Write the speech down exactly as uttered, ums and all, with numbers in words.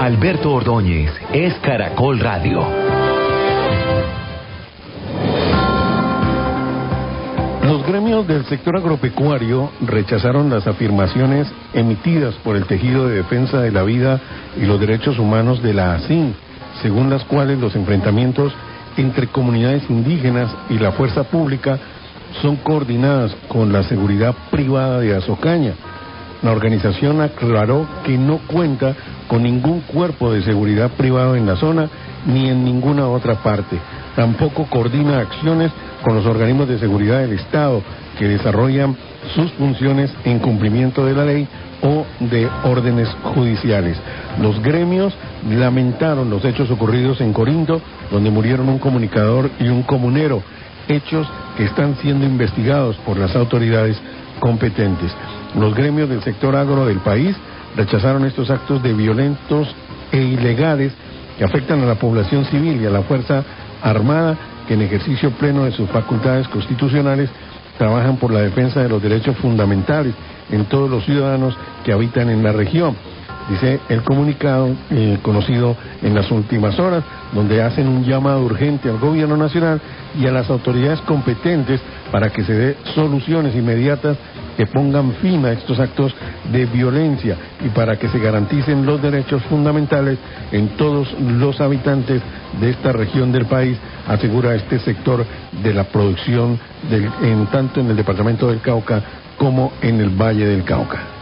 Alberto Ordóñez, es Caracol Radio. Los gremios del sector agropecuario rechazaron las afirmaciones emitidas por el Tejido de Defensa de la Vida y los Derechos Humanos de la A S I N, según las cuales los enfrentamientos entre comunidades indígenas y la fuerza pública son coordinadas con la seguridad privada de Azocaña. La organización aclaró que no cuenta con ningún cuerpo de seguridad privado en la zona ni en ninguna otra parte. Tampoco coordina acciones con los organismos de seguridad del Estado que desarrollan sus funciones en cumplimiento de la ley o de órdenes judiciales. Los gremios lamentaron los hechos ocurridos en Corinto, donde murieron un comunicador y un comunero, hechos que están siendo investigados por las autoridades competentes. Los gremios del sector agro del país rechazaron estos actos de violentos e ilegales que afectan a la población civil y a la Fuerza Armada, que en ejercicio pleno de sus facultades constitucionales trabajan por la defensa de los derechos fundamentales en todos los ciudadanos que habitan en la región. Dice el comunicado eh, conocido en las últimas horas, donde hacen un llamado urgente al gobierno nacional y a las autoridades competentes para que se dé soluciones inmediatas que pongan fin a estos actos de violencia y para que se garanticen los derechos fundamentales en todos los habitantes de esta región del país, asegura este sector de la producción del, en tanto en el departamento del Cauca como en el Valle del Cauca.